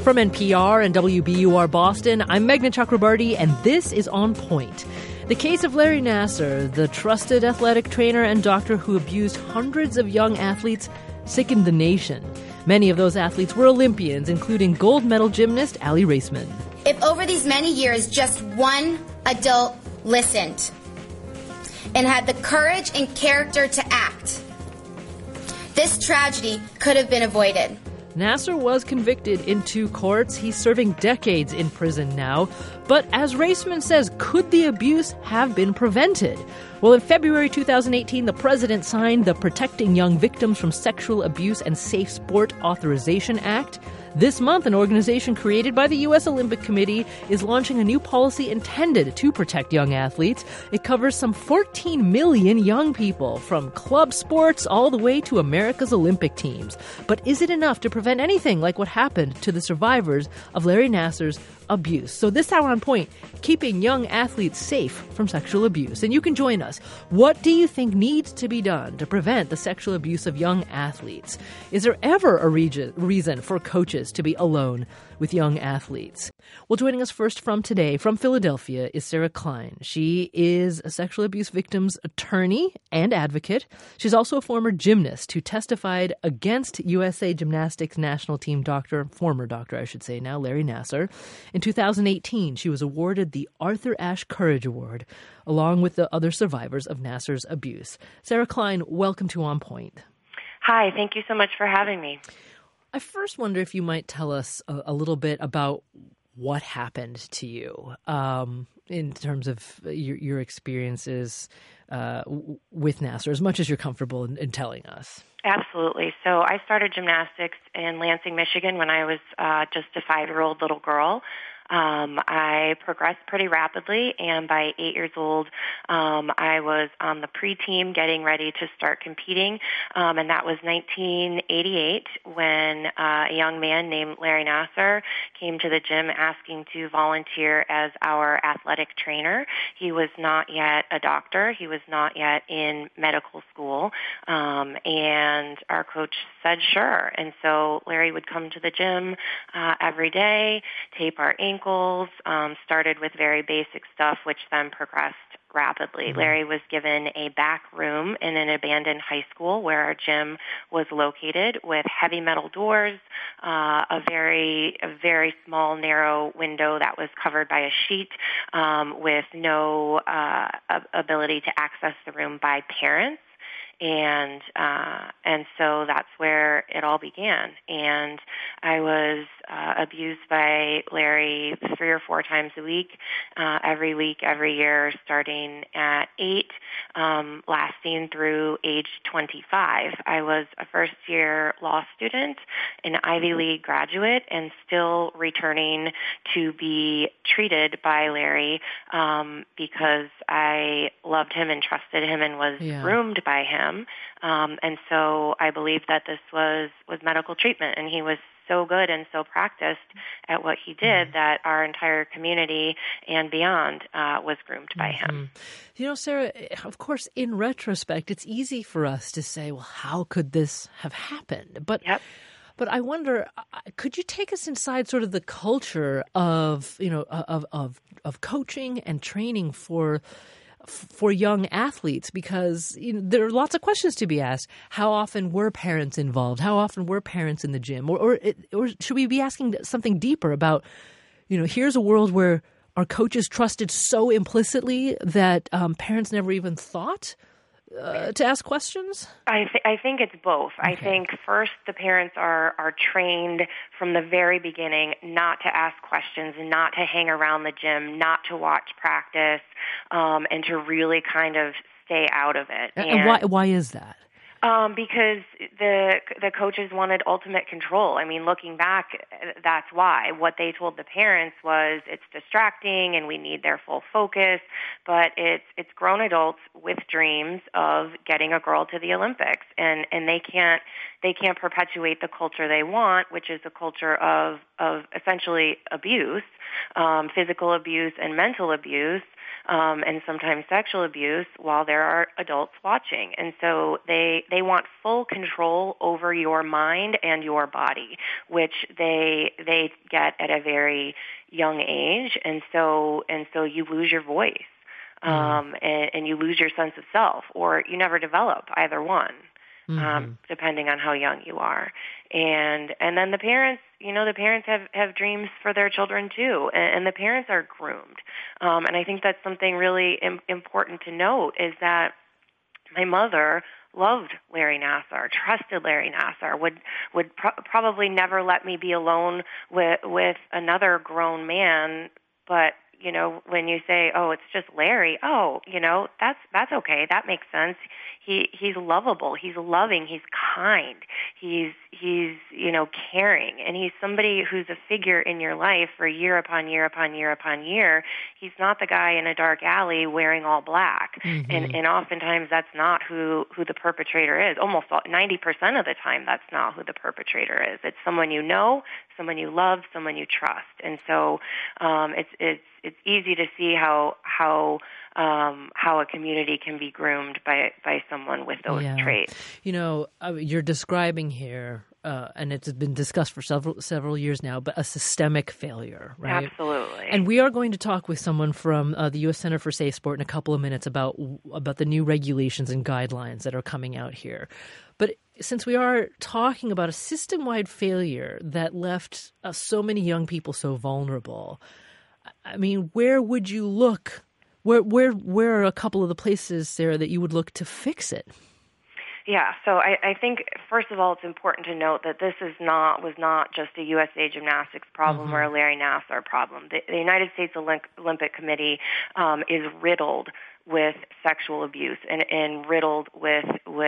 From NPR and WBUR Boston, I'm Meghna Chakrabarty, and this is On Point. The case of Larry Nassar, the trusted athletic trainer and doctor who abused hundreds of young athletes, sickened the nation. Many of those athletes were Olympians, including gold medal gymnast Aly Raisman. If over these many years just one adult listened and had the courage and character to act, this tragedy could have been avoided. Nassar was convicted in 2 courts. He's serving decades in prison now. But as Raisman says, could the abuse have been prevented? Well, in February 2018, the president signed the Protecting Young Victims from Sexual Abuse and Safe Sport Authorization Act. This month, an organization created by the U.S. Olympic Committee is launching a new policy intended to protect young athletes. It covers some 14 million young people, from club sports all the way to America's Olympic teams. But is it enough to prevent anything like what happened to the survivors of Larry Nassar's abuse? So this hour on Point, keeping young athletes safe from sexual abuse. And you can join us. What do you think needs to be done to prevent the sexual abuse of young athletes? Is there ever a reason for coaches to be alone with young athletes? Well, joining us first from today, from Philadelphia, is Sarah Klein. She is a sexual abuse victim's attorney and advocate. She's also a former gymnast who testified against USA Gymnastics national team former doctor, now, Larry Nassar. In 2018, she was awarded the Arthur Ashe Courage Award, along with the other survivors of Nassar's abuse. Sarah Klein, welcome to On Point. Hi, thank you so much for having me. I first wonder if you might tell us a little bit about what happened to you in terms of your experiences with Nassar, as much as you're comfortable in telling us. Absolutely. So I started gymnastics in Lansing, Michigan when I was just a 5-year-old little girl. I progressed pretty rapidly, and by 8 years old, I was on the pre-team getting ready to start competing, and that was 1988 when a young man named Larry Nassar came to the gym asking to volunteer as our athletic trainer. He was not yet a doctor. He was not yet in medical school, and our coach said sure. And so Larry would come to the gym every day, tape our ankles, started with very basic stuff, which then progressed rapidly. Larry was given a back room in an abandoned high school where our gym was located, with heavy metal doors, a very small, narrow window that was covered by a sheet, with no ability to access the room by parents. And so that's where it all began. And I was abused by Larry 3 or 4 times a week, every week, every year, starting at 8, lasting through age 25. I was a first-year law student, an Ivy League graduate, and still returning to be treated by Larry because I loved him and trusted him and was groomed by him. And so I believe that this was medical treatment, and he was so good and so practiced at what he did that our entire community and beyond was groomed by him. You know, Sarah, of course, in retrospect, it's easy for us to say, well, how could this have happened? But I wonder, could you take us inside sort of the culture of, of coaching and training for young athletes? Because there are lots of questions to be asked. How often were parents involved? How often were parents in the gym? Or should we be asking something deeper about, here's a world where our coaches trusted so implicitly that parents never even thought to ask questions? I think it's both. Okay. I think first the parents are trained from the very beginning not to ask questions, not to hang around the gym, not to watch practice, and to really kind of stay out of it. And why is that? Because the coaches wanted ultimate control. I mean, looking back, that's why. What they told the parents was it's distracting and we need their full focus, but it's grown adults with dreams of getting a girl to the Olympics, and they can't perpetuate the culture they want, which is a culture of essentially abuse, physical abuse and mental abuse, and sometimes sexual abuse, while there are adults watching. And so they want full control over your mind and your body, which they get at a very young age, and so you lose your voice, and you lose your sense of self, or you never develop either one. Depending on how young you are. And then the parents, the parents have dreams for their children too, and the parents are groomed. And I think that's something really important to note, is that my mother loved Larry Nassar, trusted Larry Nassar, would probably never let me be alone with another grown man, but when you say, oh, it's just Larry, that's okay. That makes sense. He's lovable. He's loving. He's kind. He's caring. And he's somebody who's a figure in your life for year upon year upon year upon year. He's not the guy in a dark alley wearing all black. And oftentimes that's not who the perpetrator is. Almost 90% of the time that's not who the perpetrator is. It's someone you know, someone you love, someone you trust. And so it's easy to see how a community can be groomed by someone with those traits. You're describing here, and it's been discussed for several years now, but a systemic failure, right? Absolutely. And we are going to talk with someone from the U.S. Center for Safe Sport in a couple of minutes about the new regulations and guidelines that are coming out here. But since we are talking about a system-wide failure that left so many young people so vulnerable, I mean, where would you look? Where are a couple of the places, Sarah, that you would look to fix it? Yeah, so I think, first of all, it's important to note that this was not just a USA Gymnastics problem or a Larry Nassar problem. The United States Olympic Committee is riddled with sexual abuse and riddled with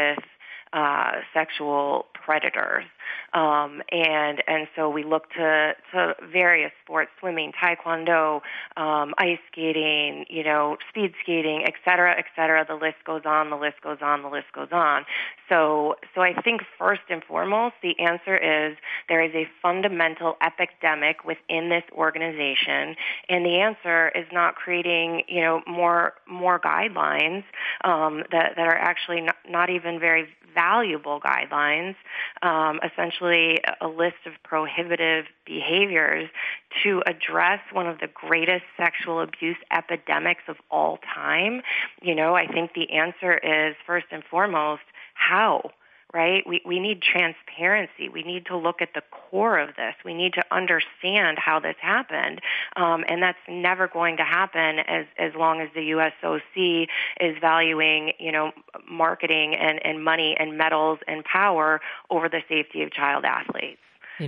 sexual predators. And so we look to various sports, swimming, taekwondo, ice skating, speed skating, et cetera, et cetera. The list goes on, the list goes on, the list goes on. So I think first and foremost, the answer is there is a fundamental epidemic within this organization, and the answer is not creating, more guidelines that are actually not even very valuable guidelines, essentially a list of prohibitive behaviors to address one of the greatest sexual abuse epidemics of all time. I think the answer is, first and foremost, how? Right? We need transparency. We need to look at the core of this. We need to understand how this happened. And that's never going to happen as long as the USOC is valuing, marketing and money and medals and power over the safety of child athletes. I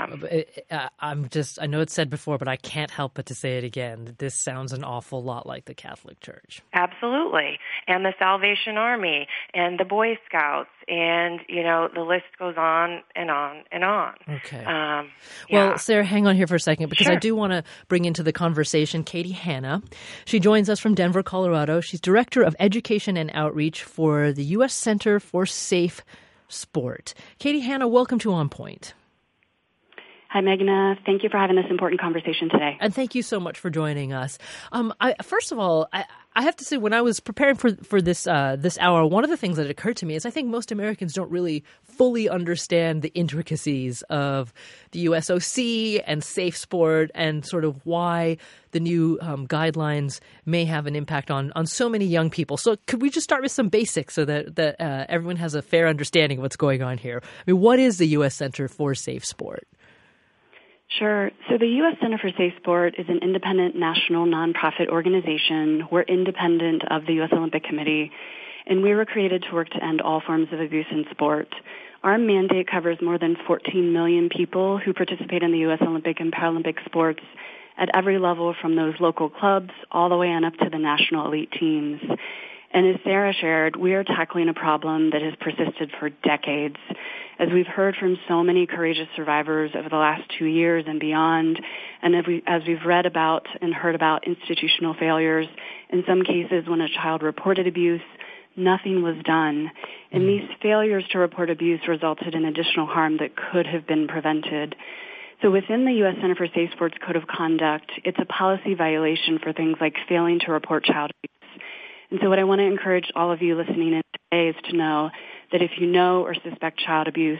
know it's said before, but I can't help but to say it again. This sounds an awful lot like the Catholic Church. Absolutely. And the Salvation Army and the Boy Scouts and, the list goes on and on and on. Okay. Well, Sarah, hang on here for a second, because I do want to bring into the conversation Katie Hanna. She joins us from Denver, Colorado. She's Director of Education and Outreach for the U.S. Center for Safe Sport. Katie Hanna, welcome to On Point. Hi, Meghna. Thank you for having this important conversation today. And thank you so much for joining us. First of all, I have to say, when I was preparing for this hour, one of the things that occurred to me is I think most Americans don't really fully understand the intricacies of the USOC and Safe Sport and sort of why the new guidelines may have an impact on so many young people. So could we just start with some basics so that everyone has a fair understanding of what's going on here? I mean, what is the U.S. Center for Safe Sport? Sure. So the U.S. Center for Safe Sport is an independent national nonprofit organization. We're independent of the U.S. Olympic Committee, and we were created to work to end all forms of abuse in sport. Our mandate covers more than 14 million people who participate in the U.S. Olympic and Paralympic sports at every level, from those local clubs all the way on up to the national elite teams. And as Sarah shared, we are tackling a problem that has persisted for decades. As we've heard from so many courageous survivors over the last 2 years and beyond, and as we've read about and heard about institutional failures, in some cases when a child reported abuse, nothing was done. And these failures to report abuse resulted in additional harm that could have been prevented. So within the U.S. Center for Safe Sports Code of Conduct, it's a policy violation for things like failing to report child abuse. And so what I want to encourage all of you listening in today is to know that if you know or suspect child abuse,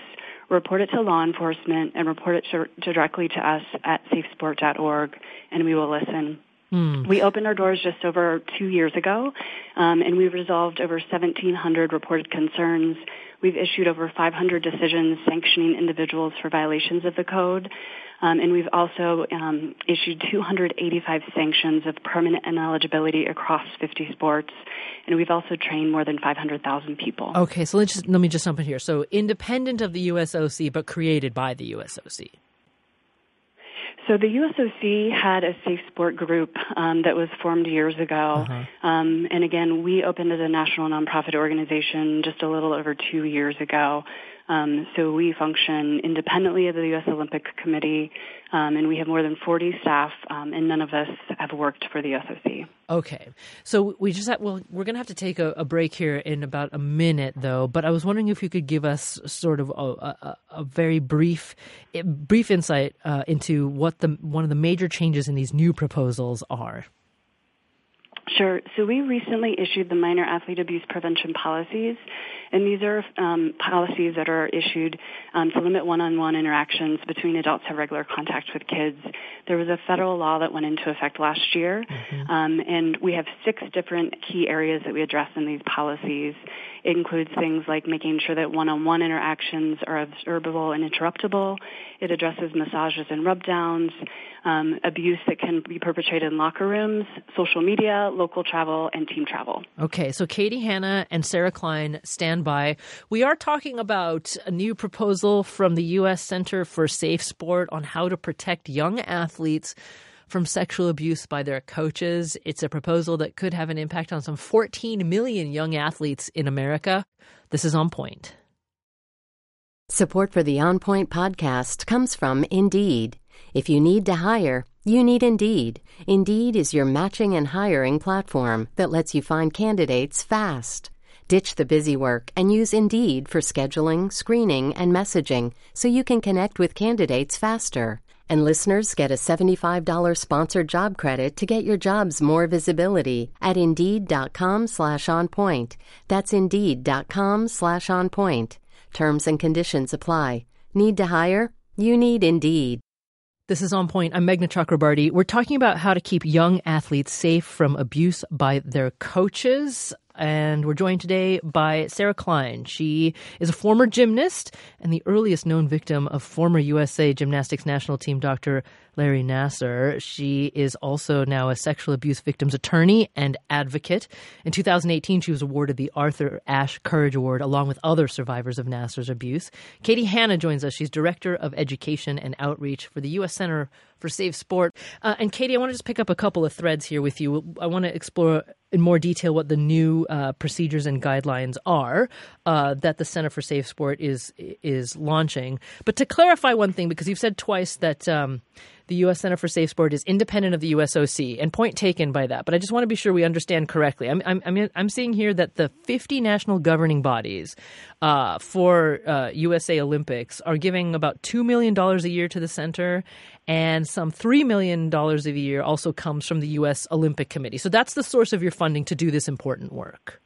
report it to law enforcement and report it directly to us at safesport.org, and we will listen. We opened our doors just over 2 years ago, and we've resolved over 1,700 reported concerns. We've issued over 500 decisions sanctioning individuals for violations of the code, and we've also issued 285 sanctions of permanent ineligibility across 50 sports, and we've also trained more than 500,000 people. Okay, so let me just jump in here. So independent of the USOC, but created by the USOC. So the USOC had a safe sport group that was formed years ago. And again, we opened as a national nonprofit organization just a little over 2 years ago. So we function independently of the U.S. Olympic Committee, and we have more than 40 staff, and none of us have worked for the USOC. Okay. So we're going to have to take a break here in about a minute, though. But I was wondering if you could give us sort of a very brief insight into what one of the major changes in these new proposals are. Sure. So we recently issued the minor athlete abuse prevention policies, and these are policies that are issued to limit one-on-one interactions between adults who have regular contact with kids. There was a federal law that went into effect last year, and we have 6 different key areas that we address in these policies. It includes things like making sure that one-on-one interactions are observable and interruptible. It addresses massages and rub-downs, abuse that can be perpetrated in locker rooms, social media, local travel, and team travel. Okay, so Katie Hanna and Sarah Klein stand by. We are talking about a new proposal from the U.S. Center for Safe Sport on how to protect young athletes from sexual abuse by their coaches. It's a proposal that could have an impact on some 14 million young athletes in America. This is On Point. Support for the On Point podcast comes from Indeed. If you need to hire, you need Indeed. Indeed is your matching and hiring platform that lets you find candidates fast. Ditch the busy work and use Indeed for scheduling, screening, and messaging so you can connect with candidates faster. And listeners get a $75 sponsored job credit to get your jobs more visibility at Indeed.com/onpoint. That's Indeed.com/onpoint. Terms and conditions apply. Need to hire? You need Indeed. This is On Point. I'm Meghna Chakrabarti. We're talking about how to keep young athletes safe from abuse by their coaches. And we're joined today by Sarah Klein. She is a former gymnast and the earliest known victim of former USA Gymnastics National Team Dr. Larry Nassar. She is also now a sexual abuse victims attorney and advocate. In 2018, she was awarded the Arthur Ashe Courage Award along with other survivors of Nassar's abuse. Katie Hanna joins us. She's Director of Education and Outreach for the U.S. Center for Safe Sport. And Katie, I want to just pick up a couple of threads here with you. I want to explore in more detail what the new procedures and guidelines are that the Center for Safe Sport is launching. But to clarify one thing, because you've said twice that the U.S. Center for Safe Sport is independent of the USOC, and point taken by that. But I just want to be sure we understand correctly. I'm seeing here that the 50 national governing bodies for USA Olympics are giving about $2 million a year to the center, and some $3 million a year also comes from the U.S. Olympic Committee. So that's the source of your funding to do this important work.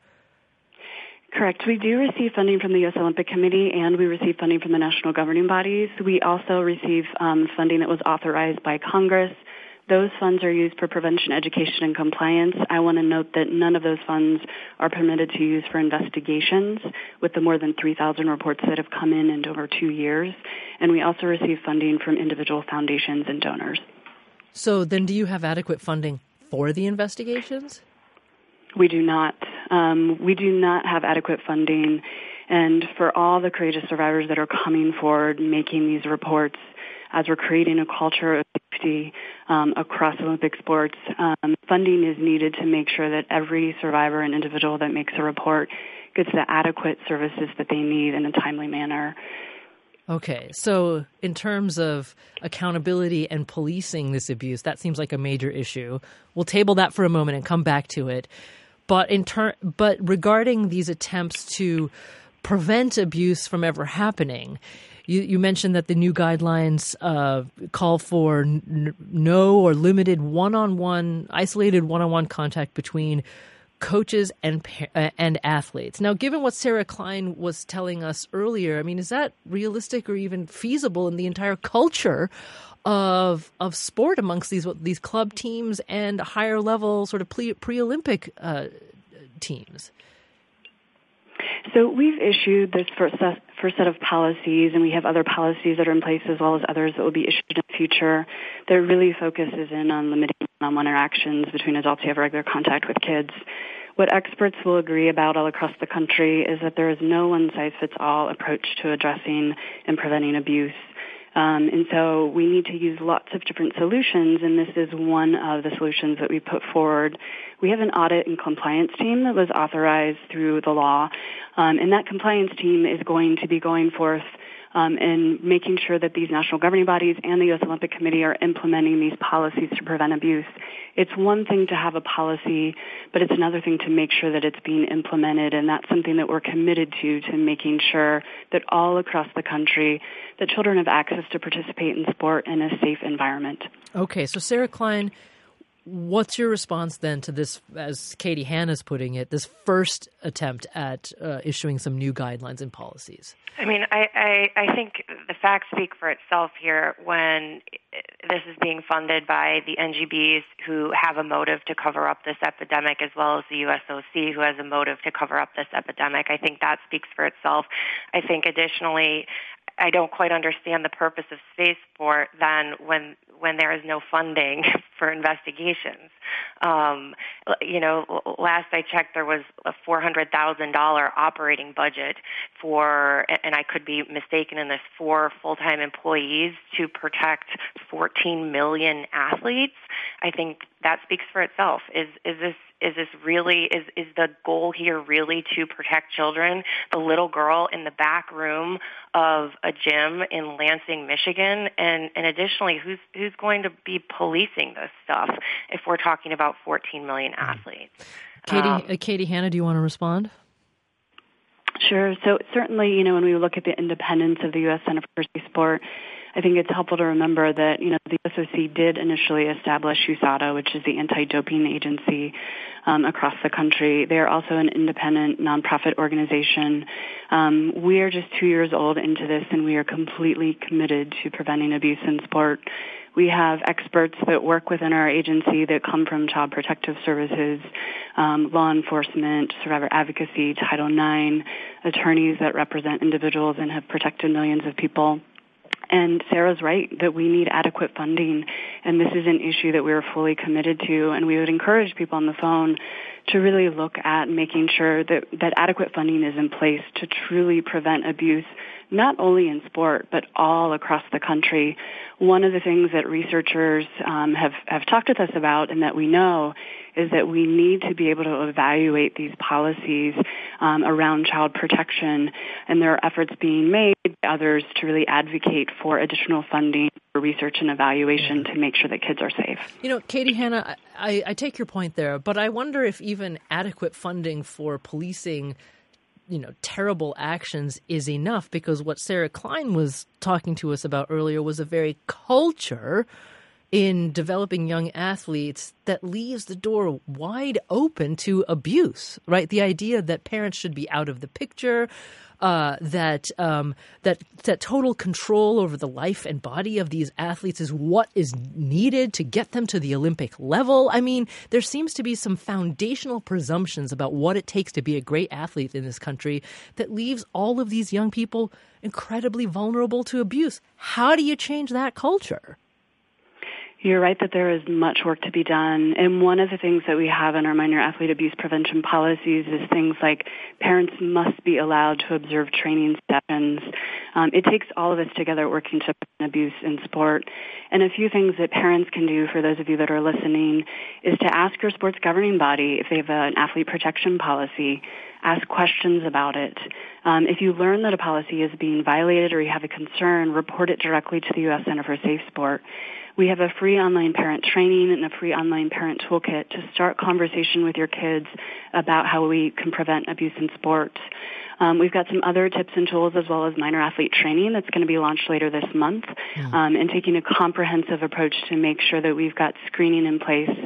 Correct. We do receive funding from the U.S. Olympic Committee, and we receive funding from the national governing bodies. We also receive funding that was authorized by Congress. Those funds are used for prevention, education, and compliance. I want to note that none of those funds are permitted to use for investigations with the more than 3,000 reports that have come in over 2 years. And we also receive funding from individual foundations and donors. So then do you have adequate funding for the investigations? We do not. We do not have adequate funding. And for all the courageous survivors that are coming forward, making these reports, as we're creating a culture of safety across Olympic sports, funding is needed to make sure that every survivor and individual that makes a report gets the adequate services that they need in a timely manner. Okay, so in terms of accountability and policing this abuse, that seems like a major issue. We'll table that for a moment and come back to it. But regarding these attempts to prevent abuse from ever happening, you mentioned that the new guidelines call for no or limited isolated one-on-one contact between coaches and athletes. Now, given what Sarah Klein was telling us earlier, I mean, is that realistic or even feasible in the entire culture of sport amongst these club teams and higher level sort of pre-Olympic teams? So we've issued this first set of policies, and we have other policies that are in place as well as others that will be issued in the future that really focuses in on limiting one-on-one interactions between adults who have regular contact with kids. What experts will agree about all across the country is that there is no one-size-fits-all approach to addressing and preventing abuse. And so we need to use lots of different solutions, and this is one of the solutions that we put forward. We have an audit and compliance team that was authorized through the law, and that compliance team is going to be going forth and making sure that these national governing bodies and the U.S. Olympic Committee are implementing these policies to prevent abuse. It's one thing to have a policy, but it's another thing to make sure that it's being implemented, and that's something that we're committed to making sure that all across the country that children have access to participate in sport in a safe environment. Okay, so Sarah Klein, what's your response then to this, as Katie Hanna's putting it, this first attempt at issuing some new guidelines and policies? I mean, I think the facts speak for itself here when this is being funded by the NGBs who have a motive to cover up this epidemic, as well as the USOC who has a motive to cover up this epidemic. I think that speaks for itself. I think additionally, I don't quite understand the purpose of spaceport then when there is no funding for investigations. Last I checked, there was a $400,000 operating budget for, and I could be mistaken in this, 4 full-time employees to protect 14 million athletes. I think that speaks for itself. Is this really, is the goal here really to protect children? The little girl in the back room of a gym in Lansing, Michigan, and additionally, who's going to be policing this stuff if we're talking about 14 million athletes? Katie Hanna, do you want to respond? Sure. So certainly, when we look at the independence of the U.S. Center for Safe Sport, I think it's helpful to remember that, the SOC did initially establish USADA, which is the anti-doping agency across the country. They are also an independent nonprofit organization. We are just 2 years old into this, and we are completely committed to preventing abuse in sport. We have experts that work within our agency that come from Child Protective Services, law enforcement, survivor advocacy, Title IX, attorneys that represent individuals and have protected millions of people. And Sarah's right that we need adequate funding, and this is an issue that we are fully committed to, and we would encourage people on the phone to really look at making sure that adequate funding is in place to truly prevent abuse, not only in sport, but all across the country. One of the things that researchers have talked with us about and that we know is that we need to be able to evaluate these policies around child protection, and there are efforts being made by others to really advocate for additional funding for research and evaluation to make sure that kids are safe. Katie Hanna, I take your point there, but I wonder if even adequate funding for policing terrible actions is enough, because what Sarah Klein was talking to us about earlier was a very culture in developing young athletes that leaves the door wide open to abuse, right? The idea that parents should be out of the picture, that total control over the life and body of these athletes is what is needed to get them to the Olympic level. I mean, there seems to be some foundational presumptions about what it takes to be a great athlete in this country that leaves all of these young people incredibly vulnerable to abuse. How do you change that culture? You're right that there is much work to be done. And one of the things that we have in our minor athlete abuse prevention policies is things like parents must be allowed to observe training sessions. It takes all of us together working to prevent abuse in sport. And a few things that parents can do, for those of you that are listening, is to ask your sports governing body if they have an athlete protection policy. Ask questions about it. If you learn that a policy is being violated or you have a concern, report it directly to the U.S. Center for Safe Sport. We have a free online parent training and a free online parent toolkit to start conversation with your kids about how we can prevent abuse in sports. We've got some other tips and tools as well as minor athlete training that's going to be launched later this month, and taking a comprehensive approach to make sure that we've got screening in place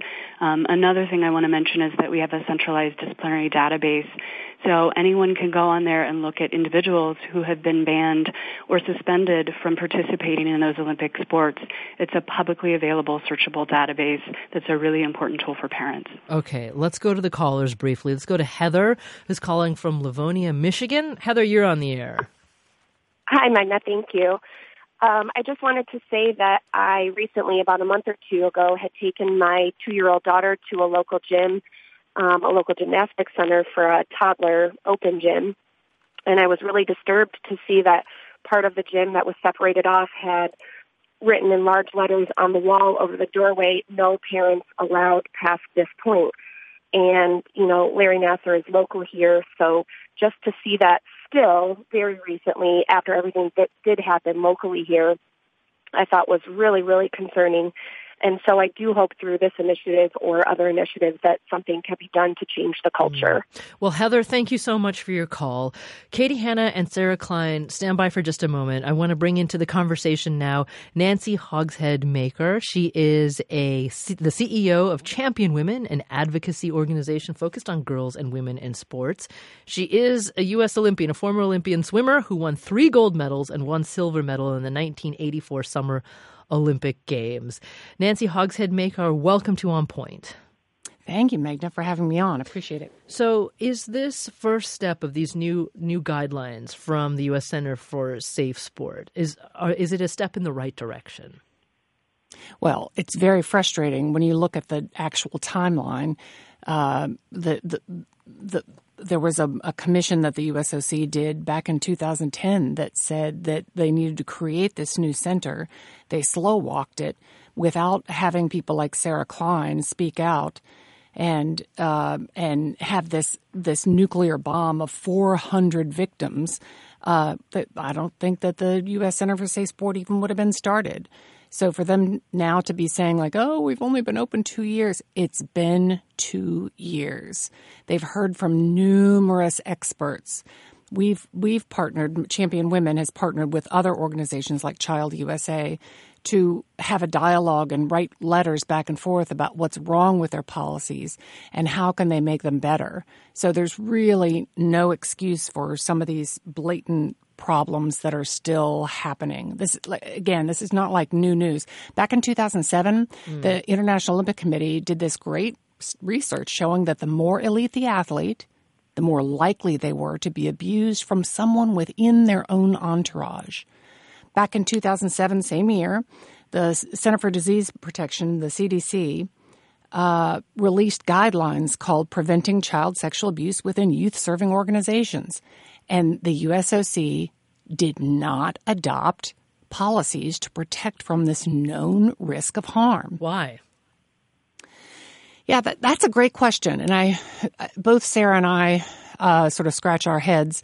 Another thing I want to mention is that we have a centralized disciplinary database. So anyone can go on there and look at individuals who have been banned or suspended from participating in those Olympic sports. It's a publicly available, searchable database that's a really important tool for parents. Okay, let's go to the callers briefly. Let's go to Heather, who's calling from Livonia, Michigan. Heather, you're on the air. Hi, Magna. Thank you. I just wanted to say that I recently, about a month or two ago, had taken my 2-year-old daughter to a local gym, a local gymnastics center for a toddler open gym. And I was really disturbed to see that part of the gym that was separated off had written in large letters on the wall over the doorway, "No parents allowed past this point." And, you know, Larry Nassar is local here, so just to see that still very recently, after everything that did happen locally here, I thought was really, really concerning. And so I do hope through this initiative or other initiatives that something can be done to change the culture. Well, Heather, thank you so much for your call. Katie Hanna and Sarah Klein, stand by for just a moment. I want to bring into the conversation now Nancy Hogshead-Maker. She is the CEO of Champion Women, an advocacy organization focused on girls and women in sports. She is a U.S. Olympian, a former Olympian swimmer who won 3 gold medals and 1 silver medal in the 1984 Summer Olympic Games. Nancy Hogshead-Maker, welcome to On Point. Thank you, Magna, for having me on. Appreciate it. So is this first step of these new guidelines from the U.S. Center for Safe Sport, is it a step in the right direction? Well, it's very frustrating when you look at the actual timeline. There was a commission that the USOC did back in 2010 that said that they needed to create this new center. They slow-walked it without having people like Sarah Klein speak out and have this nuclear bomb of 400 victims. That I don't think that the U.S. Center for Safe Sport even would have been started. So for them now to be saying like, oh, we've only been open 2 years, it's been 2 years. They've heard from numerous experts. We've partnered, Champion Women has partnered with other organizations like Child USA to have a dialogue and write letters back and forth about what's wrong with their policies and how can they make them better. So there's really no excuse for some of these blatant problems that are still happening. This is not like new news. Back in 2007, the International Olympic Committee did this great research showing that the more elite the athlete, the more likely they were to be abused from someone within their own entourage. Back in 2007, same year, the Center for Disease Protection, the CDC, released guidelines called Preventing Child Sexual Abuse Within Youth-Serving Organizations. And the USOC did not adopt policies to protect from this known risk of harm. Why? Yeah, that's a great question. And both Sarah and I sort of scratch our heads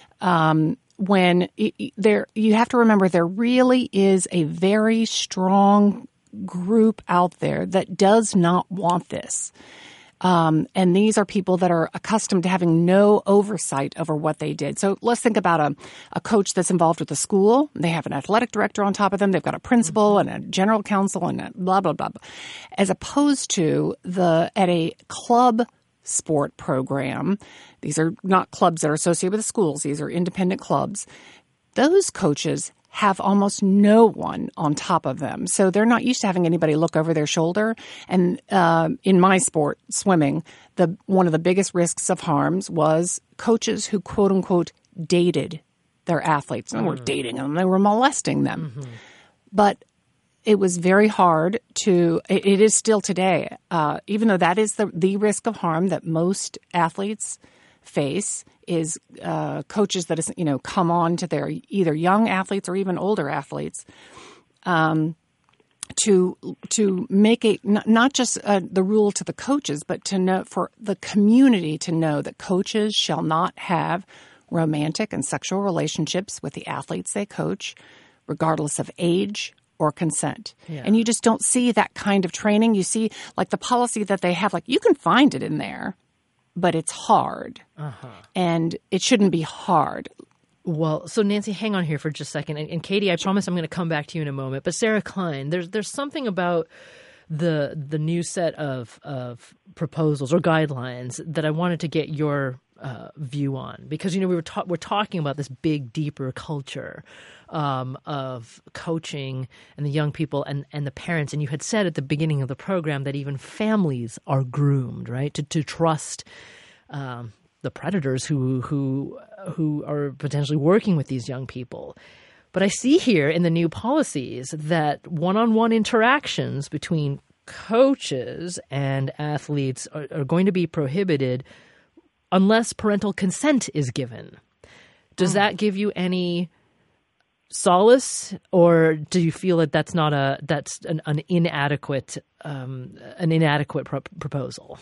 when you have to remember there really is a very strong group out there that does not want this. And these are people that are accustomed to having no oversight over what they did. So let's think about a coach that's involved with the school. They have an athletic director on top of them. They've got a principal and a general counsel and blah, blah, blah, blah. As opposed to at a club sport program, these are not clubs that are associated with the schools. These are independent clubs. Those coaches have almost no one on top of them. So they're not used to having anybody look over their shoulder. And in my sport, swimming, one of the biggest risks of harms was coaches who, quote unquote, dated their athletes. They weren't dating them, they were molesting them. Mm-hmm. But it was very hard it is still today, even though that is the risk of harm that most athletes face, is coaches that come on to their either young athletes or even older athletes to make not just the rule to the coaches, but to know for the community to know that coaches shall not have romantic and sexual relationships with the athletes they coach, regardless of age or consent. Yeah. And you just don't see that kind of training. You see like the policy that they have, like you can find it in there, but it's hard. Uh-huh. And it shouldn't be hard. Well, so Nancy, hang on here for just a second. And Katie, I promise I'm going to come back to you in a moment. But Sarah Klein, there's something about the new set of proposals or guidelines that I wanted to get your view on, because we're talking about this big, deeper culture of coaching and the young people and the parents. And you had said at the beginning of the program that even families are groomed, right, to trust the predators who are potentially working with these young people. But I see here in the new policies that one-on-one interactions between coaches and athletes are going to be prohibited unless parental consent is given. Does that give you any solace, or do you feel that that's an inadequate proposal?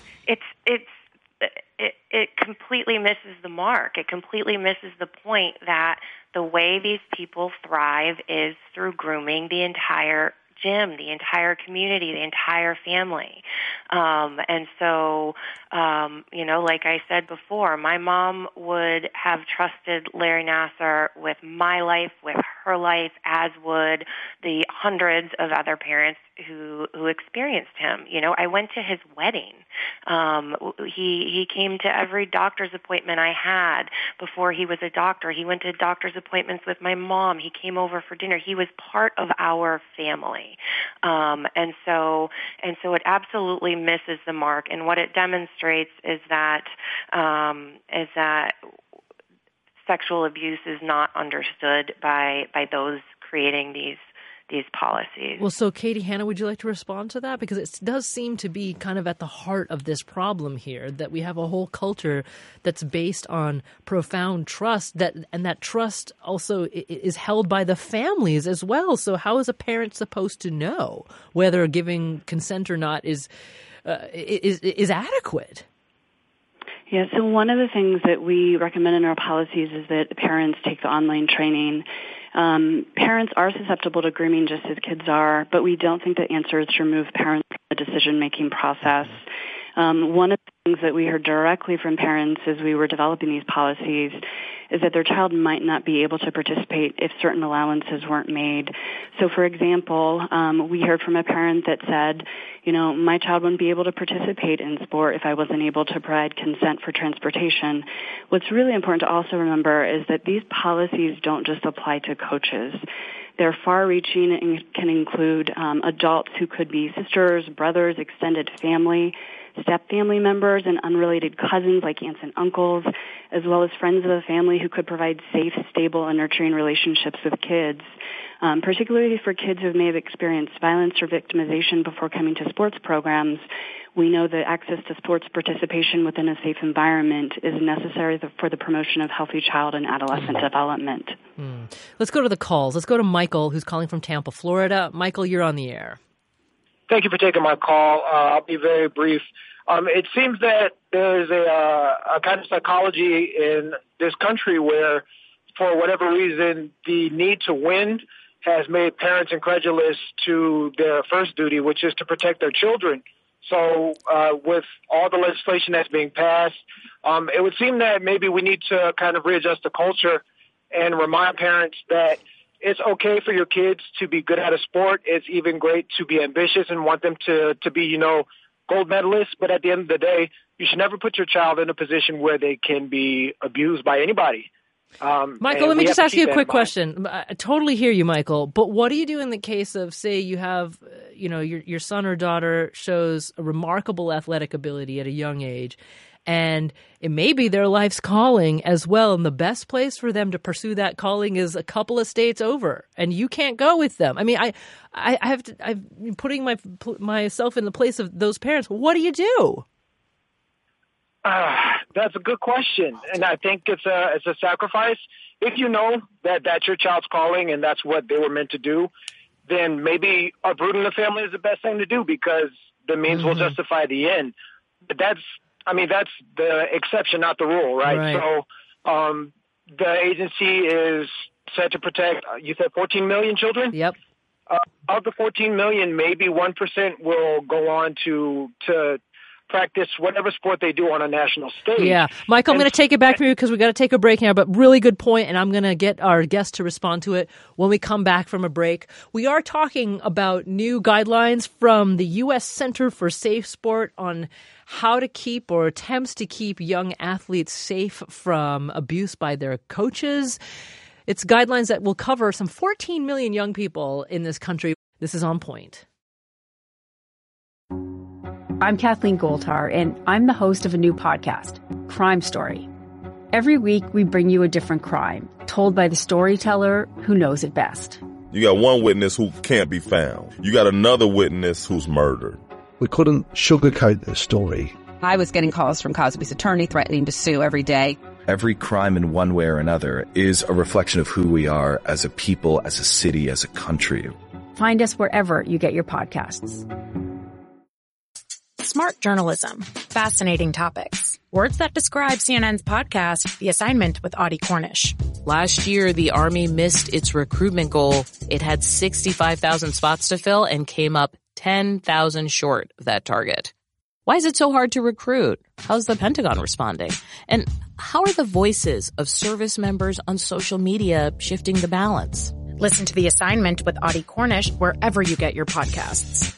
It completely misses the mark. It completely misses the point that the way these people thrive is through grooming the entire gym, the entire community, the entire family. And so, like I said before, my mom would have trusted Larry Nassar with my life, with her life, as would the hundreds of other parents who experienced him. I went to his wedding. He came to every doctor's appointment I had before he was a doctor. He went to doctor's appointments with my mom. He came over for dinner. He was part of our family. And so it absolutely misses the mark. And what it demonstrates is that sexual abuse is not understood by those creating these policies. Well, so Katie Hanna, would you like to respond to that? Because it does seem to be kind of at the heart of this problem here, that we have a whole culture that's based on profound trust, and that trust also is held by the families as well. So how is a parent supposed to know whether giving consent or not is adequate? Yeah, so one of the things that we recommend in our policies is that parents take the online training. Parents are susceptible to grooming just as kids are, but we don't think the answer is to remove parents from the decision-making process. One of the things that we heard directly from parents as we were developing these policies is that their child might not be able to participate if certain allowances weren't made. So, for example, we heard from a parent that said, my child wouldn't be able to participate in sport if I wasn't able to provide consent for transportation. What's really important to also remember is that these policies don't just apply to coaches. They're far-reaching and can include adults who could be sisters, brothers, extended family, step-family members, and unrelated cousins like aunts and uncles, as well as friends of the family who could provide safe, stable, and nurturing relationships with kids. Particularly for kids who may have experienced violence or victimization before coming to sports programs, we know that access to sports participation within a safe environment is necessary for the promotion of healthy child and adolescent development. Let's go to the calls. Let's go to Michael, who's calling from Tampa, Florida. Michael, you're on the air. Thank you for taking my call. I'll be very brief. It seems that there's a kind of psychology in this country where, for whatever reason, the need to win has made parents incredulous to their first duty, which is to protect their children. So with all the legislation that's being passed, it would seem that maybe we need to kind of readjust the culture and remind parents that it's okay for your kids to be good at a sport. It's even great to be ambitious and want them to be, gold medalists. But at the end of the day, you should never put your child in a position where they can be abused by anybody. Michael, let me just ask you a quick question. I totally hear you, Michael. But what do you do in the case of, say, you have, your son or daughter shows a remarkable athletic ability at a young age, and it may be their life's calling as well, and the best place for them to pursue that calling is a couple of states over, and you can't go with them. I mean, I'm putting myself in the place of those parents. What do you do? That's a good question, and I think it's a sacrifice. If you know that that's your child's calling and that's what they were meant to do, then maybe uprooting the family is the best thing to do because the means will justify the end. But that's the exception, not the rule, right? So the agency is set to protect, you said 14 million children? Yep. Of the 14 million, maybe 1% will go on to practice whatever sport they do on a national stage. Yeah. Mike, I'm going to take it back from you because we got to take a break now, but really good point, and I'm going to get our guest to respond to it when we come back from a break. We are talking about new guidelines from the U.S. Center for Safe Sport on how to keep or attempts to keep young athletes safe from abuse by their coaches. It's guidelines that will cover some 14 million young people in this country. This is On Point. I'm Kathleen Goldhar, and I'm the host of a new podcast, Crime Story. Every week, we bring you a different crime, told by the storyteller who knows it best. You got one witness who can't be found. You got another witness who's murdered. We couldn't sugarcoat the story. I was getting calls from Cosby's attorney threatening to sue every day. Every crime in one way or another is a reflection of who we are as a people, as a city, as a country. Find us wherever you get your podcasts. Smart journalism. Fascinating topics. Words that describe CNN's podcast, The Assignment with Audie Cornish. Last year, the Army missed its recruitment goal. It had 65,000 spots to fill and came up 10,000 short of that target. Why is it so hard to recruit? How's the Pentagon responding? And how are the voices of service members on social media shifting the balance? Listen to The Assignment with Audie Cornish wherever you get your podcasts.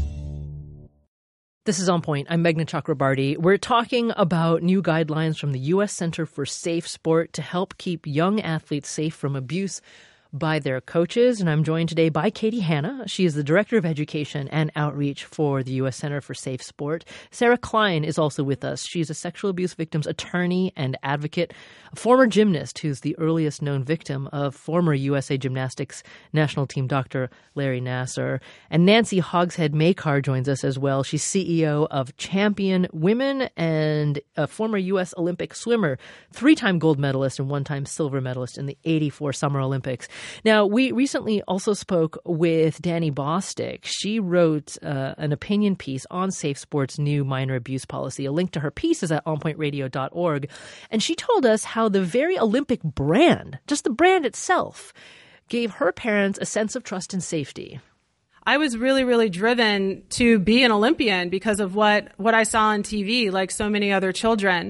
This is On Point. I'm Meghna Chakrabarty. We're talking about new guidelines from the U.S. Center for Safe Sport to help keep young athletes safe from abuse by their coaches. And I'm joined today by Katie Hanna. She is the Director of Education and Outreach for the U.S. Center for Safe Sport. Sarah Klein is also with us. She's a sexual abuse victim's attorney and advocate, a former gymnast who's the earliest known victim of former USA Gymnastics national team Dr. Larry Nassar. And Nancy Hogshead-Makar joins us as well. She's CEO of Champion Women and a former U.S. Olympic swimmer, 3-time gold medalist and 1-time silver medalist in the 84 Summer Olympics. Now, we recently also spoke with Dani Bostic. She wrote an opinion piece on Safe Sport's new minor abuse policy. A link to her piece is at onpointradio.org. And she told us how the very Olympic brand, just the brand itself, gave her parents a sense of trust and safety. I was really, really driven to be an Olympian because of what I saw on TV, like so many other children.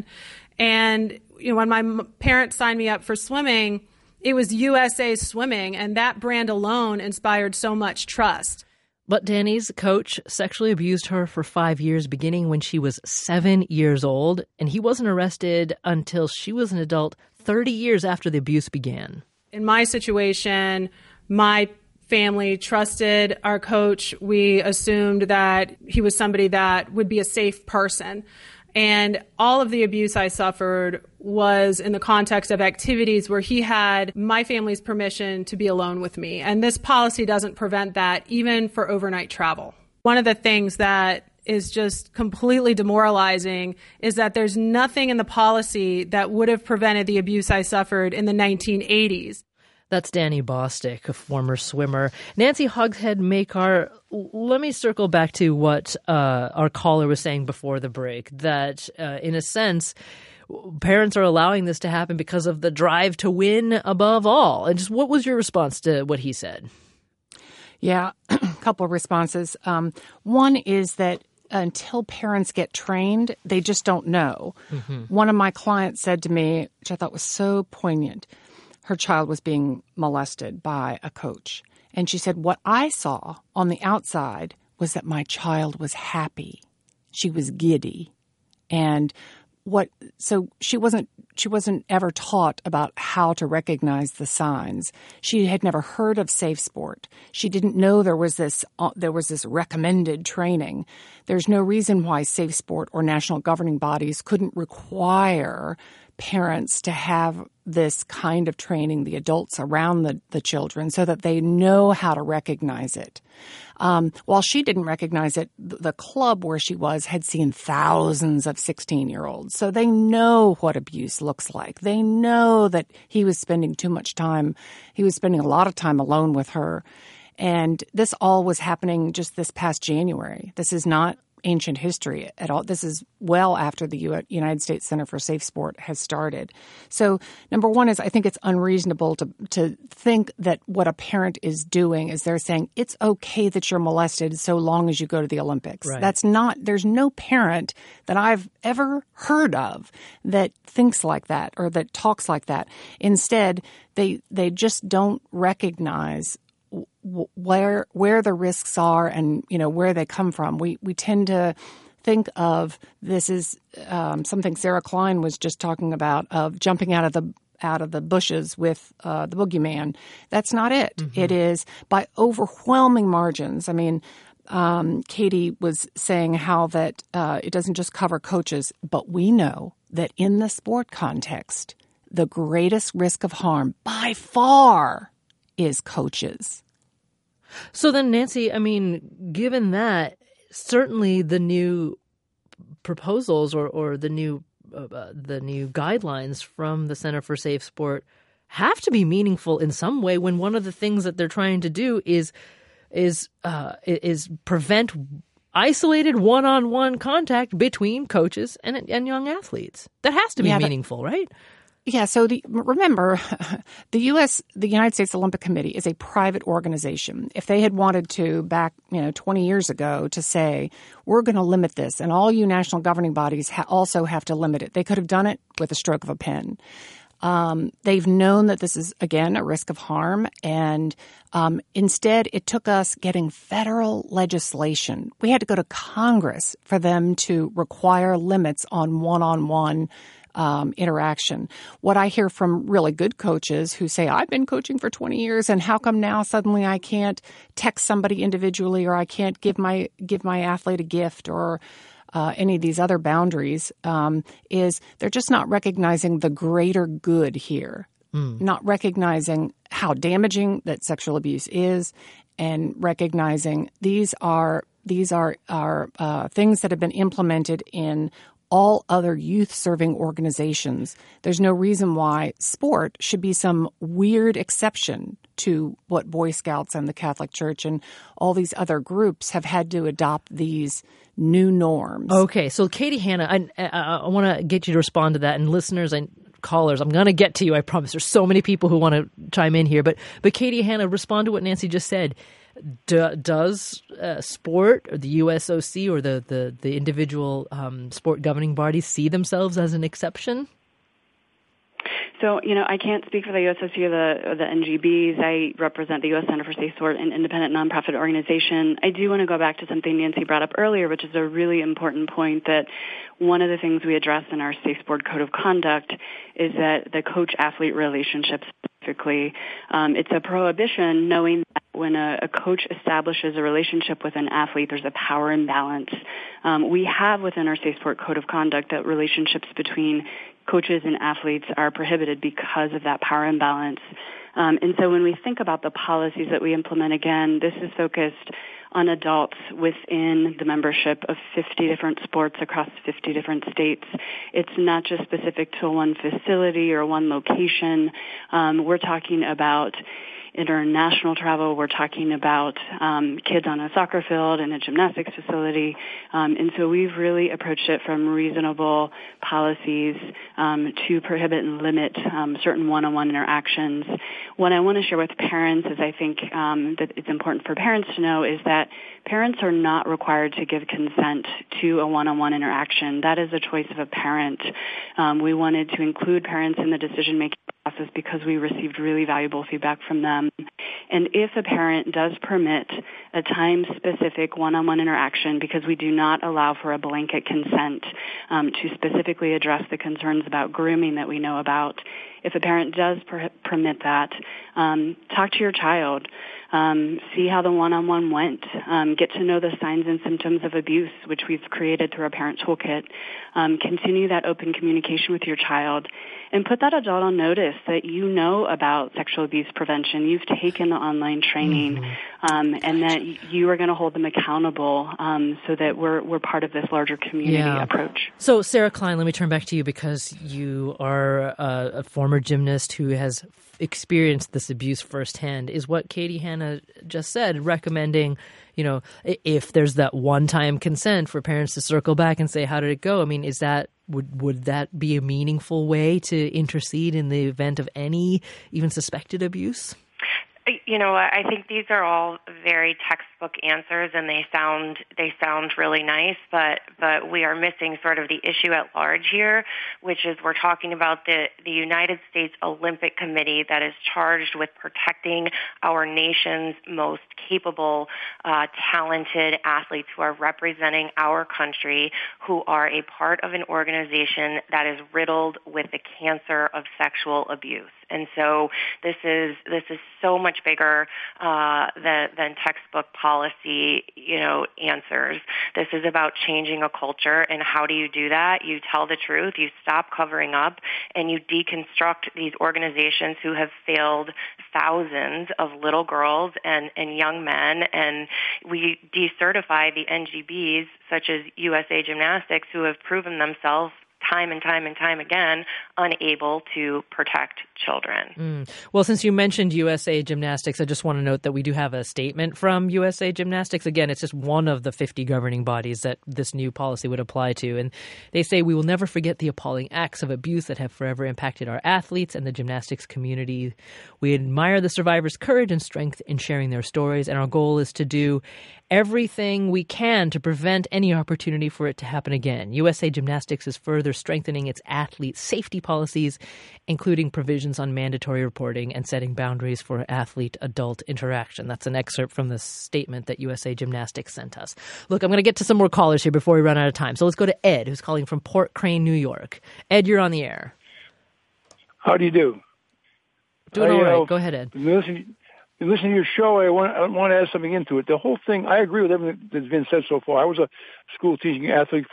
And when my parents signed me up for swimming, it was USA Swimming, and that brand alone inspired so much trust. But Dani's coach sexually abused her for 5 years, beginning when she was 7 years old, and he wasn't arrested until she was an adult 30 years after the abuse began. In my situation, my family trusted our coach. We assumed that he was somebody that would be a safe person. And all of the abuse I suffered was in the context of activities where he had my family's permission to be alone with me. And this policy doesn't prevent that, even for overnight travel. One of the things that is just completely demoralizing is that there's nothing in the policy that would have prevented the abuse I suffered in the 1980s. That's Dani Bostic, a former swimmer. Nancy Hogshead-Makar, let me circle back to what our caller was saying before the break, that in a sense, parents are allowing this to happen because of the drive to win above all. And just what was your response to what he said? Yeah, a couple of responses. One is that until parents get trained, they just don't know. Mm-hmm. One of my clients said to me, which I thought was so poignant, her child was being molested by a coach. And she said, what I saw on the outside was that my child was happy. She was giddy. And so she wasn't ever taught about how to recognize the signs. She had never heard of Safe Sport. She didn't know there was this recommended training. There's no reason why Safe Sport or national governing bodies couldn't require parents to have this kind of training, the adults around the children, so that they know how to recognize it. While she didn't recognize it, the club where she was had seen thousands of 16-year-olds. So they know what abuse looks like. They know that he was spending too much time. He was spending a lot of time alone with her. And this all was happening just this past January. This is not ancient history at all. This is well after the United States Center for Safe Sport has started. So number one is I think it's unreasonable to think that what a parent is doing is they're saying it's okay that you're molested so long as you go to the Olympics. Right. That's not – there's no parent that I've ever heard of that thinks like that or that talks like that. Instead, they just don't recognize where the risks are and, where they come from. We tend to think of this as something Sarah Klein was just talking about, of jumping out of the bushes with the boogeyman. That's not it. Mm-hmm. It is by overwhelming margins. I mean, Katie was saying how that it doesn't just cover coaches, but we know that in the sport context, the greatest risk of harm by far is coaches. So then, Nancy, I mean, given that, certainly the new proposals or the new guidelines from the Center for Safe Sport have to be meaningful in some way when one of the things that they're trying to do is prevent isolated one-on-one contact between coaches and young athletes. That has to be meaningful, right? Yeah. So remember, the United States Olympic Committee is a private organization. If they had wanted to back, 20 years ago to say, we're going to limit this and all you national governing bodies also have to limit it, they could have done it with a stroke of a pen. They've known that this is, again, a risk of harm. And instead, it took us getting federal legislation. We had to go to Congress for them to require limits on one-on-one interaction. What I hear from really good coaches who say, I've been coaching for 20 years, and how come now suddenly I can't text somebody individually, or I can't give my athlete a gift, or any of these other boundaries, is they're just not recognizing the greater good here, not recognizing how damaging that sexual abuse is, and recognizing these are things that have been implemented in all other youth-serving organizations. There's no reason why sport should be some weird exception to what Boy Scouts and the Catholic Church and all these other groups have had to adopt these new norms. Okay, so Katie Hanna, I want to get you to respond to that, and listeners and callers, I'm going to get to you, I promise. There's so many people who want to chime in here, but Katie Hanna, respond to what Nancy just said. Does sport or the USOC or the individual sport governing bodies see themselves as an exception? So, I can't speak for the USOC or the NGBs. I represent the U.S. Center for Safe Sport, an independent nonprofit organization. I do want to go back to something Nancy brought up earlier, which is a really important point, that one of the things we address in our Safe Sport Code of Conduct is that the coach-athlete relationship specifically, it's a prohibition knowing that when a coach establishes a relationship with an athlete, there's a power imbalance. We have within our Safe Sport Code of Conduct that relationships between coaches and athletes are prohibited because of that power imbalance. And so when we think about the policies that we implement, again, this is focused on adults within the membership of 50 different sports across 50 different states. It's not just specific to one facility or one location. We're talking about international travel. We're talking about kids on a soccer field and a gymnastics facility. And so we've really approached it from reasonable policies to prohibit and limit certain one-on-one interactions. What I want to share with parents is I think that it's important for parents to know is that parents are not required to give consent to a one-on-one interaction. That is a choice of a parent. We wanted to include parents in the decision-making process because we received really valuable feedback from them. And if a parent does permit a time-specific one-on-one interaction, because we do not allow for a blanket consent to specifically address the concerns about grooming that we know about, if a parent does permit that, talk to your child. See how the one-on-one went. Get to know the signs and symptoms of abuse, which we've created through our parent toolkit. Continue that open communication with your child, and put that adult on notice that you know about sexual abuse prevention. You've taken the online training, and that you are going to hold them accountable, so that we're part of this larger community approach. So, Sarah Klein, let me turn back to you because you are a former former gymnast who has experienced this abuse firsthand, is what Katie Hanna just said, recommending, if there's that one-time consent for parents to circle back and say, how did it go? I mean, would that be a meaningful way to intercede in the event of any even suspected abuse? I think these are all very textbook answers, and they sound really nice, but we are missing sort of the issue at large here, which is we're talking about the United States Olympic Committee that is charged with protecting our nation's most capable, talented athletes who are representing our country, who are a part of an organization that is riddled with the cancer of sexual abuse. And so this is so much bigger than textbook policy, answers. This is about changing a culture, and how do you do that? You tell the truth, you stop covering up, and you deconstruct these organizations who have failed thousands of little girls and young men, and we decertify the NGBs, such as USA Gymnastics, who have proven themselves time and time again unable to protect children. Well, since you mentioned USA Gymnastics, I just want to note that we do have a statement from USA Gymnastics. Again, it's just one of the 50 governing bodies that this new policy would apply to. And they say, we will never forget the appalling acts of abuse that have forever impacted our athletes and the gymnastics community. We admire the survivors' courage and strength in sharing their stories, and our goal is to do everything we can to prevent any opportunity for it to happen again. USA Gymnastics is further strengthening its athlete safety policies, including provisions on mandatory reporting and setting boundaries for athlete-adult interaction. That's an excerpt from the statement that USA Gymnastics sent us. Look, I'm going to get to some more callers here before we run out of time. So let's go to Ed, who's calling from Port Crane, New York. Ed, you're on the air. How do you do? Doing all right. Go ahead, Ed. Listen to your show. I want to add something into it. The whole thing, I agree with everything that's been said so far. I was a school teaching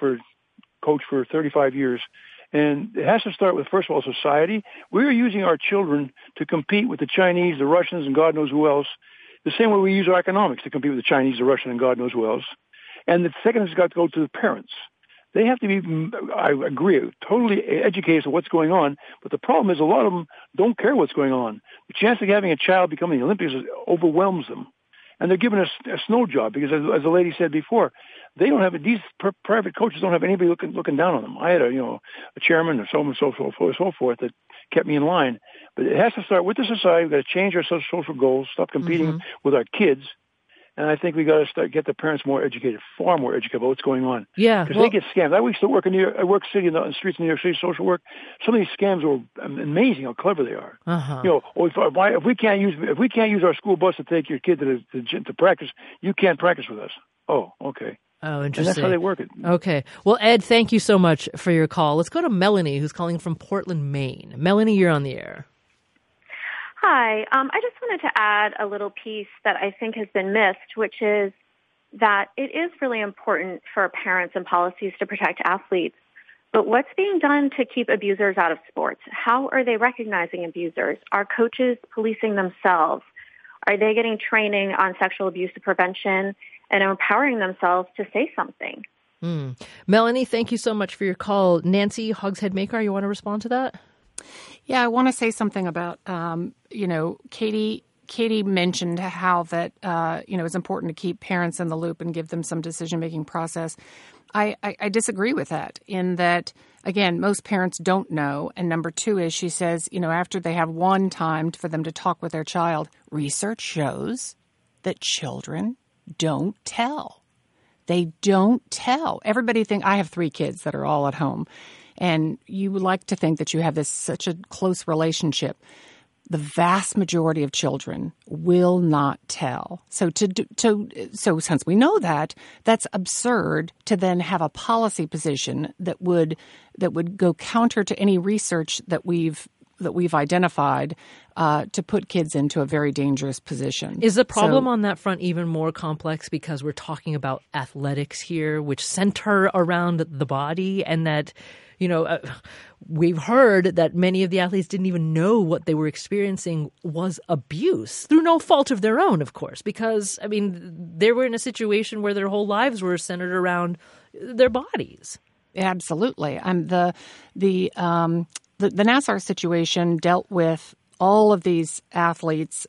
coach for 35 years. And it has to start with, first of all, society. We are using our children to compete with the Chinese, the Russians, and God knows who else, the same way we use our economics to compete with the Chinese, the Russian, and God knows who else. And the second has got to go to the parents. They have to be, I agree, totally educated as to what's going on. But the problem is a lot of them don't care what's going on. The chance of having a child becoming the Olympics overwhelms them. And they're given a snow job because, as the lady said before, they don't have these private coaches don't have anybody looking down on them. I had a chairman or so on and so forth that kept me in line. But it has to start with the society. We've got to change our social goals, stop competing with our kids. And I think we got to get the parents more educated, far more educated about what's going on. Yeah, because they get scammed. I used to work in work City in the streets of New York City, social work. Some of these scams are amazing how clever they are. If we can't use our school bus to take your kid to the gym to practice, you can't practice with us. Oh, okay. Oh, interesting. And that's how they work it. Okay. Well, Ed, thank you so much for your call. Let's go to Melanie, who's calling from Portland, Maine. Melanie, you're on the air. Hi. I just wanted to add a little piece that I think has been missed, which is that it is really important for parents and policies to protect athletes. But what's being done to keep abusers out of sports? How are they recognizing abusers? Are coaches policing themselves? Are they getting training on sexual abuse prevention and empowering themselves to say something? Melanie, thank you so much for your call. Nancy Hogshead-Maker, you want to respond to that? Yeah, I want to say something about, Katie mentioned how that, it's important to keep parents in the loop and give them some decision-making process. I disagree with that in that, again, most parents don't know. And number two is she says, after they have one time for them to talk with their child, research shows that children don't tell. They don't tell. Everybody I have 3 kids that are all at home. And you would like to think that you have such a close relationship. The vast majority of children will not tell. So since we know that, that's absurd to then have a policy position that would go counter to any research that we've identified to put kids into a very dangerous position. Is the problem on that front even more complex because we're talking about athletics here, which center around the body, and that we've heard that many of the athletes didn't even know what they were experiencing was abuse through no fault of their own, of course, because, they were in a situation where their whole lives were centered around their bodies. Absolutely. the Nassar situation dealt with all of these athletes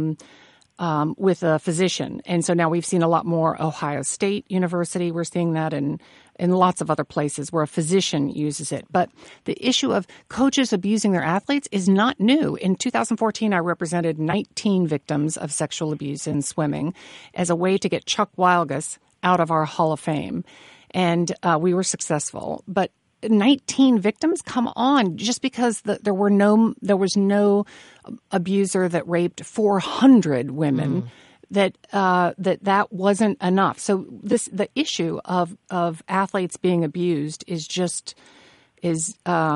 with a physician. And so now we've seen a lot more. Ohio State University, we're seeing that in lots of other places where a physician uses it. But the issue of coaches abusing their athletes is not new. In 2014, I represented 19 victims of sexual abuse in swimming as a way to get Chuck Wilgus out of our Hall of Fame. And we were successful. But 19 victims? Come on. Just because there was no abuser that raped 400 women, that wasn't enough. So the issue of athletes being abused is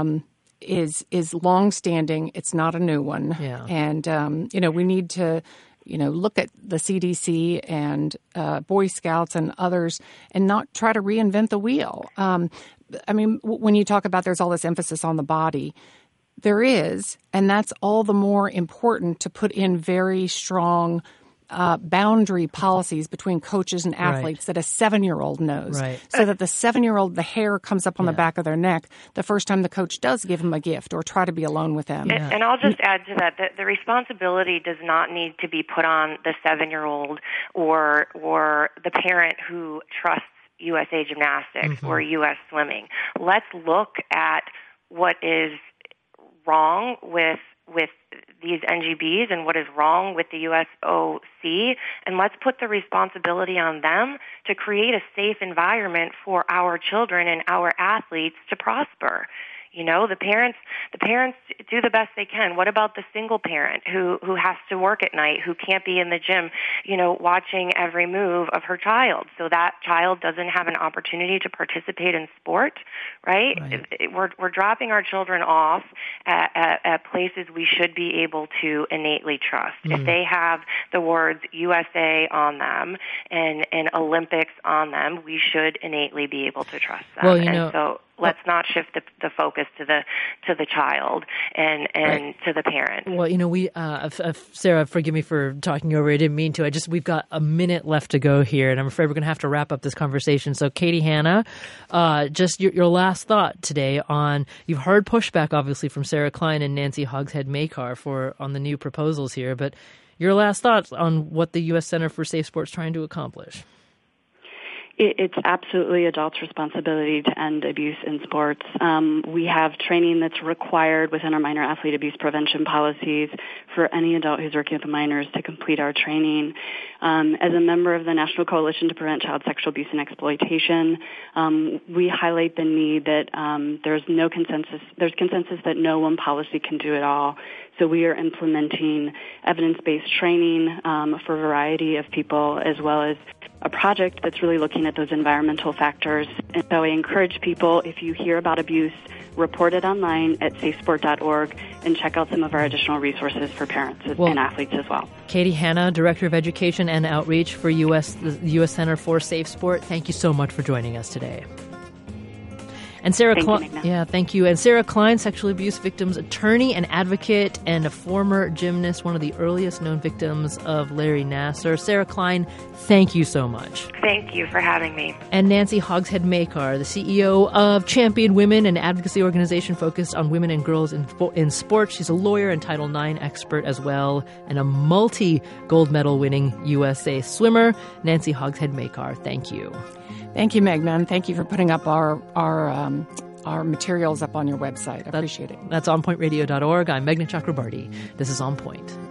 longstanding. It's not a new one. Yeah. And we need to look at the CDC and Boy Scouts and others and not try to reinvent the wheel. When you talk about there's all this emphasis on the body, there is, and that's all the more important to put in very strong boundary policies between coaches and athletes that a 7-year-old knows. Right. So that the 7-year-old, the hair comes up on the back of their neck the first time the coach does give them a gift or try to be alone with them. And I'll just add to that the responsibility does not need to be put on the 7-year-old or the parent who trusts USA Gymnastics or U.S. Swimming. Let's look at what is wrong with these NGBs and what is wrong with the USOC, and let's put the responsibility on them to create a safe environment for our children and our athletes to prosper. The parents do the best they can. What about the single parent who has to work at night, who can't be in the gym, watching every move of her child, so that child doesn't have an opportunity to participate in sport, right? We're dropping our children off at places we should be able to innately trust. If they have the words USA on them and Olympics on them, we should innately be able to trust them. Well, so let's not shift the focus to the child and to the parent. Well, we Sarah, forgive me for talking over. I didn't mean to. We've got a minute left to go here, and I'm afraid we're going to have to wrap up this conversation. So, Katie Hanna, just your last thought today on, you've heard pushback obviously from Sarah Klein and Nancy Hogshead-Makar on the new proposals here, but your last thoughts on what the U.S. Center for Safe Sports is trying to accomplish. It's absolutely adults' responsibility to end abuse in sports. We have training that's required within our minor athlete abuse prevention policies for any adult who's working with minors to complete our training. As a member of the National Coalition to Prevent Child Sexual Abuse and Exploitation, we highlight the need that there's consensus that no one policy can do it all. So we are implementing evidence-based training for a variety of people, as well as a project that's really looking at those environmental factors. And so I encourage people, if you hear about abuse, report it online at safesport.org and check out some of our additional resources for parents and athletes as well. Katie Hanna, Director of Education and Outreach for the U.S. Center for Safe Sport, thank you so much for joining us today. And Sarah Klein, thank you. And Sarah Klein, sexual abuse victims attorney and advocate and a former gymnast, one of the earliest known victims of Larry Nassar. Sarah Klein, thank you so much. Thank you for having me. And Nancy Hogshead-Makar, the CEO of Champion Women, an advocacy organization focused on women and girls in sports. She's a lawyer and Title IX expert as well, and a multi-gold medal winning USA swimmer. Nancy Hogshead-Makar, thank you. Thank you, Meghna, and thank you for putting up our materials up on your website. I appreciate it. That's onpointradio.org. I'm Meghna Chakrabarty. This is On Point.